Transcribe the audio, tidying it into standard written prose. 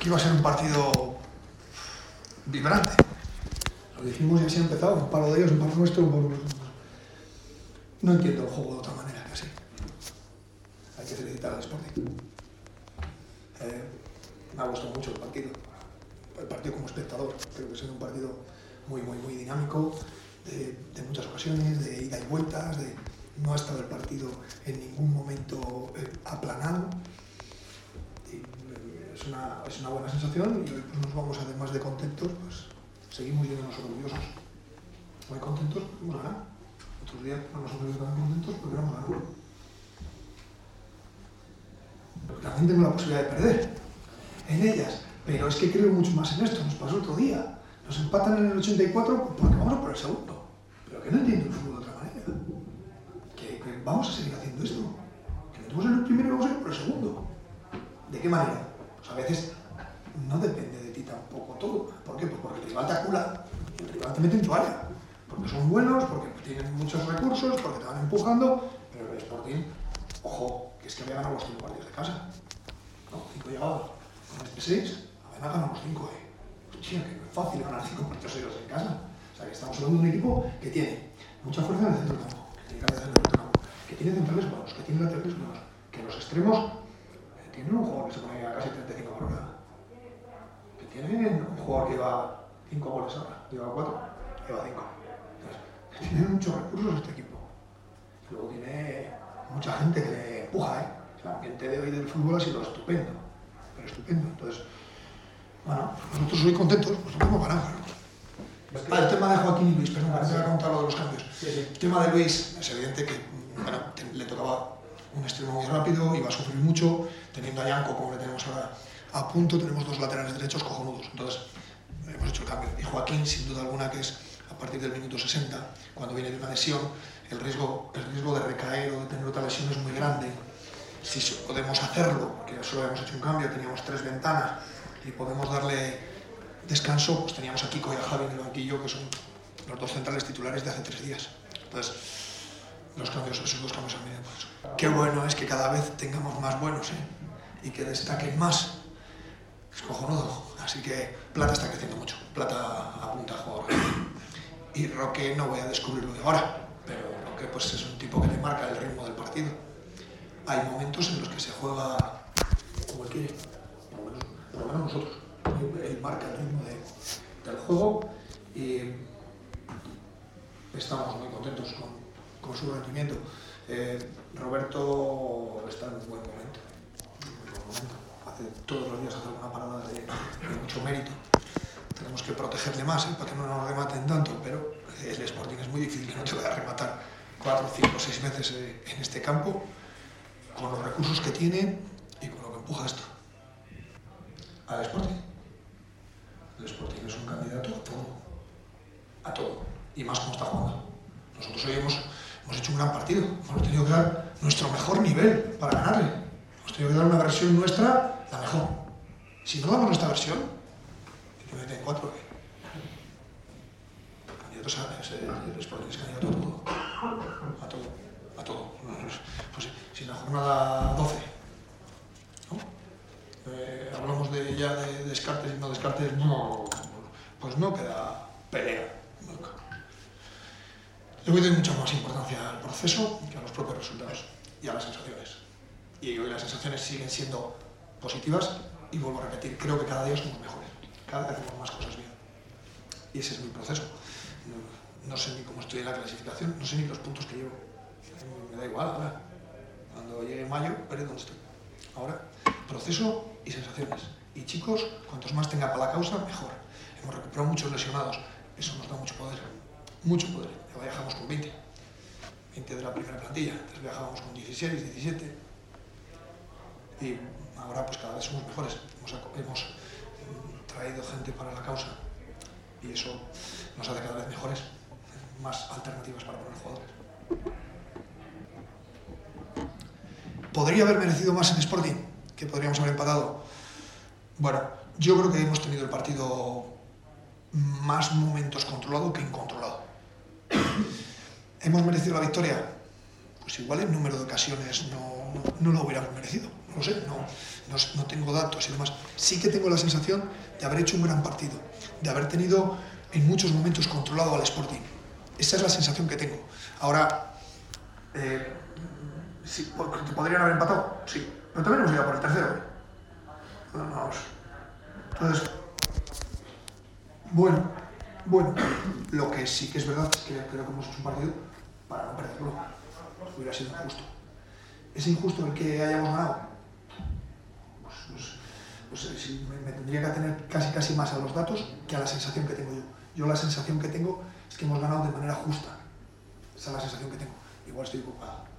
que iba a ser un partido vibrante. Lo dijimos y así ha empezado, un palo de ellos, un palo nuestro, No entiendo el juego de otra manera que así. Hay que felicitar al Sporting. Me ha gustado mucho el partido como espectador. Creo que ha sido un partido muy dinámico, de muchas ocasiones, de ida y vueltas, no ha estado el partido en ningún momento aplanado. Y es una buena sensación y hoy pues, nos vamos, además de contentos, pues seguimos yéndonos orgullosos. Muy contentos porque hemos ganado. Otros días no nos hemos ido tan contentos porque no hemos ganado. Porque también tengo la posibilidad de perder en ellas, pero es que creo mucho más en esto. Nos pasó otro día, nos empatan en el 84 porque vamos a por el segundo, pero que no entiendo el fútbol de otra manera, que vamos a seguir haciendo esto, que metemos en el primero y vamos a ir por el segundo. ¿De qué manera? Pues a veces no depende de ti tampoco todo. ¿Por qué? Pues porque el rival te acula, el rival te mete en tu área, porque son buenos, porque tienen muchos recursos, porque te van empujando, pero el Sporting, ojo, que es que había ganado los 5 partidos de casa, ¿no? 5 llegados. Con este 6, apenas ganamos 5, Hostia, que no es fácil ganar 5 partidos seguidos en casa. O sea, que estamos hablando de un equipo que tiene mucha fuerza en el centro del campo, que tiene cabeza en el centro del campo, que tiene centrales buenos, que tiene laterales buenos, que los extremos tienen un jugador que se pone a casi 35 por hora, que tienen un jugador que lleva 5 goles ahora, lleva 4, lleva 5. Entonces, que tiene muchos recursos este equipo. Luego tiene mucha gente que le empuja, El ambiente de hoy del fútbol ha sido estupendo. Estupendo. Entonces, bueno, nosotros hoy contentos, pues no hemos ganado. El tema de Joaquín y Luis, perdón, te voy a contar lo de los cambios. Sí. El tema de Luis, es evidente que le tocaba un extremo muy rápido, iba a sufrir mucho, teniendo a Yanko como le tenemos ahora a punto, tenemos 2 laterales derechos cojonudos. Entonces, hemos hecho el cambio. Y Joaquín, sin duda alguna, que es a partir del minuto 60, cuando viene de una lesión, el riesgo de recaer o de tener otra lesión es muy grande. Si podemos hacerlo, que solo habíamos hecho un cambio, teníamos 3 ventanas y podemos darle descanso, pues teníamos a Kiko y a Javi en el banquillo, que son los 2 centrales titulares de hace 3 días. Entonces, esos 2 cambios han venido por eso. Qué bueno es que cada vez tengamos más buenos, y que destaquen más. Es cojonudo. Así que Plata está creciendo mucho. Plata apunta a jugador. Y Roque no voy a descubrirlo de ahora, pero Roque pues, es un tipo que le marca el ritmo del partido. Hay momentos en los que se juega como él quiere, por lo menos nosotros. Él marca el ritmo del juego y estamos muy contentos con su rendimiento. Roberto está en un buen momento. Todos los días hace una parada de mucho mérito. Tenemos que protegerle más para que no nos rematen tanto, pero el Sporting es muy difícil que no te vaya a rematar 4, 5, 6 veces en este campo, con los recursos que tiene y con lo que empuja esto. Al Sporting. El Sporting es un candidato a todo, y más como está jugando. Nosotros hoy hemos hecho un gran partido, hemos tenido que dar nuestro mejor nivel para ganarle. Hemos tenido que dar una versión nuestra, la mejor. Si no damos nuestra versión, que meten 4, candidatos el Sporting es candidato a todo. Pues si en la jornada 12, ¿no? Hablamos ya de descartes y no descartes, no, pues no queda pelea nunca. Le doy mucha más importancia al proceso que a los propios resultados y a las sensaciones. Y hoy las sensaciones siguen siendo positivas y vuelvo a repetir, creo que cada día somos mejores, cada vez hacemos más cosas bien. Y ese es mi proceso. No sé ni cómo estoy en la clasificación, no sé ni los puntos que llevo. Me da igual ahora. Cuando llegue mayo, veré dónde estoy. Ahora, proceso y sensaciones. Y chicos, cuantos más tenga para la causa, mejor. Hemos recuperado muchos lesionados. Eso nos da mucho poder. Mucho poder. Ya viajamos con 20 de la primera plantilla. Antes viajábamos con 16, 17. Y ahora pues cada vez somos mejores. Hemos traído gente para la causa. Y eso nos hace cada vez mejores. Más alternativas para poner jugadores. ¿Podría haber merecido más en Sporting? ¿Que podríamos haber empatado? Bueno, yo creo que hemos tenido el partido más momentos controlado que incontrolado. ¿Hemos merecido la victoria? Pues igual en número de ocasiones no lo hubiéramos merecido. No lo sé, no tengo datos y demás. Sí que tengo la sensación de haber hecho un gran partido, de haber tenido en muchos momentos controlado al Sporting. Esa es la sensación que tengo. Ahora, sí, ¿te podrían haber empatado? Sí, pero también hemos ido por el tercero. Vamos. Entonces, bueno, lo que sí que es verdad es que creo que hemos hecho un partido para no perderlo. Hubiera sido injusto. ¿Es injusto el que hayamos ganado? Pues sí, me tendría que atener casi más a los datos que a la sensación que tengo yo. Yo la sensación que tengo es que hemos ganado de manera justa. Esa es la sensación que tengo. Igual estoy equivocado.